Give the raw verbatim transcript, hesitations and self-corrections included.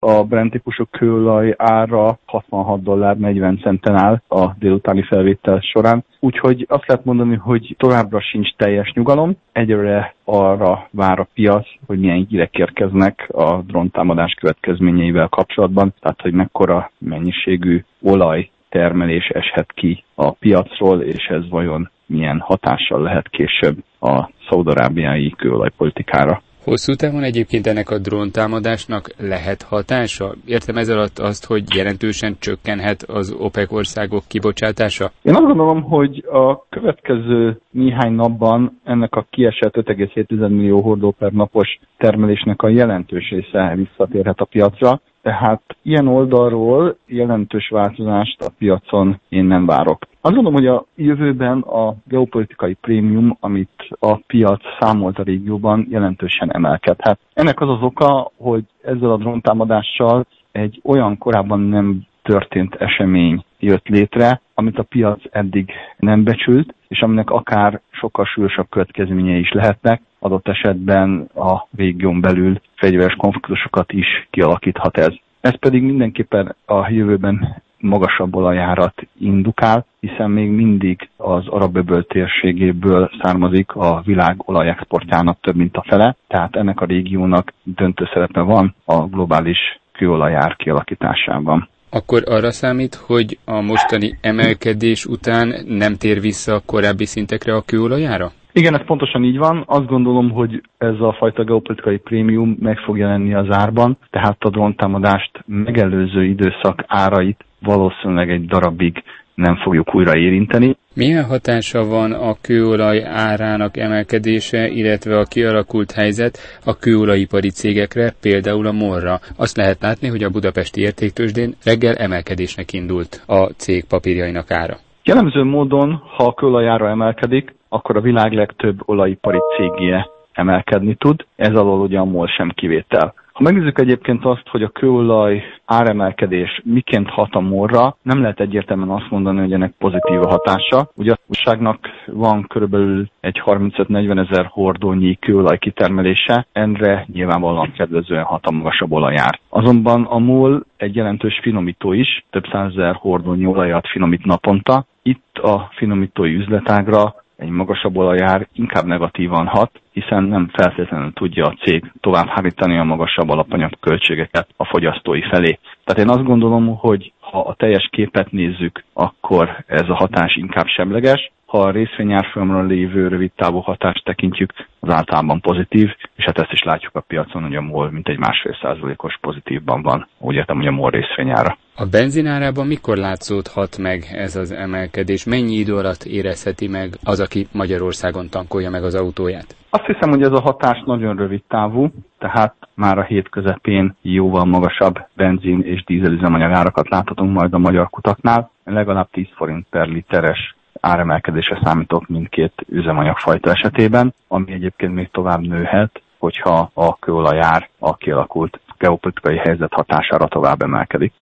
a Brent típusú kőolaj ára hatvanhat dollár negyven centen áll a délutáni felvétel során. Úgyhogy azt lehet mondani, hogy továbbra sincs teljes nyugalom. Egyre arra vár a piac, hogy milyen hírek érkeznek a dróntámadás következményeivel kapcsolatban, tehát hogy mekkora mennyiségű olaj termelés eshet ki a piacról, és ez vajon milyen hatással lehet később a szaúd-arábiai kőolajpolitikára. Hosszú távon egyébként ennek a dróntámadásnak lehet hatása? Értem ez alatt azt, hogy jelentősen csökkenhet az OPEC országok kibocsátása? Én azt gondolom, hogy a következő néhány napban ennek a kiesett öt egész hét millió hordó per napos termelésnek a jelentős része visszatérhet a piacra. Tehát ilyen oldalról jelentős változást a piacon én nem várok. Azt gondolom, hogy a jövőben a geopolitikai prémium, amit a piac számolt a régióban, jelentősen emelkedhet. Ennek az az oka, hogy ezzel a dróntámadással egy olyan korábban nem történt esemény jött létre, amit a piac eddig nem becsült, és aminek akár sokkal súlyosabb következményei is lehetnek, adott esetben a régión belül fegyveres konfliktusokat is kialakíthat ez. Ez pedig mindenképpen a jövőben magasabb olajárat indukál, hiszen még mindig az Arab-öböl térségéből származik a világ olajexportjának több mint a fele, tehát ennek a régiónak döntő szerepe van a globális kőolajár kialakításában. Akkor arra számít, hogy a mostani emelkedés után nem tér vissza a korábbi szintekre a kőolajára? Igen, ez pontosan így van. Azt gondolom, hogy ez a fajta geopolitikai prémium meg fog jelenni az árban, tehát a dróntámadást megelőző időszak árait valószínűleg egy darabig nem fogjuk újra érinteni. Milyen hatása van a kőolaj árának emelkedése, illetve a kialakult helyzet a kőolajipari cégekre, például a MOL-ra? Azt lehet látni, hogy a budapesti értéktőzsdén reggel emelkedésnek indult a cég papírjainak ára. Jellemző módon, ha a kőolaj ára emelkedik, akkor a világ legtöbb olajipari cégje emelkedni tud, ez alól ugye a MOL sem kivétel. Ha megnézzük egyébként azt, hogy a kőolaj áremelkedés miként hat a MOL-ra, nem lehet egyértelműen azt mondani, hogy ennek pozitív a hatása. Ugye a országnak van körülbelül egy harmincöt-negyven ezer hordónyi kőolaj kitermelése, enre nyilvánvalóan kedvezően hat a magasabb olajár. Azonban a MOL egy jelentős finomító is, több százezer hordónyi olajat finomít naponta. Itt a finomítói üzletágra egy magasabb olajár inkább negatívan hat, hiszen nem feltétlenül tudja a cég tovább hárítani a magasabb alapanyag költségeket a fogyasztói felé. Tehát én azt gondolom, hogy ha a teljes képet nézzük, akkor ez a hatás inkább semleges. Ha a részvényárfolyamra lévő rövid távú hatást tekintjük, az általában pozitív, és hát ezt is látjuk a piacon, hogy a MOL mintegy másfél százalékos pozitívban van, úgy értem, hogy a MOL részvényára. A benzinárában mikor látszódhat meg ez az emelkedés? Mennyi idő alatt érezheti meg az, aki Magyarországon tankolja meg az autóját? Azt hiszem, hogy ez a hatás nagyon rövid távú, tehát már a hét közepén jóval magasabb benzin és dízelüzemanyag árakat láthatunk majd a magyar kutaknál. Legalább tíz forint per literes áremelkedésre számítok mindkét üzemanyagfajta esetében, ami egyébként még tovább nőhet, hogyha a kőolajár a kialakult geopolitikai helyzet hatására tovább emelkedik.